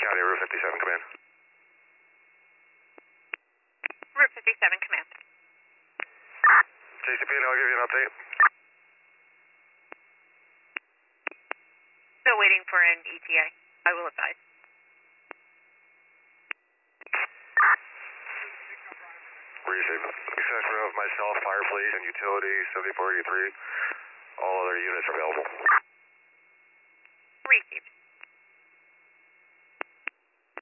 County Route 57 Command. Route 57 Command. JCP, I'll give you an update. Still waiting for an ETA. I will advise. Receive. Extension of myself, fire police, and utility 7483. All other units are available. Received.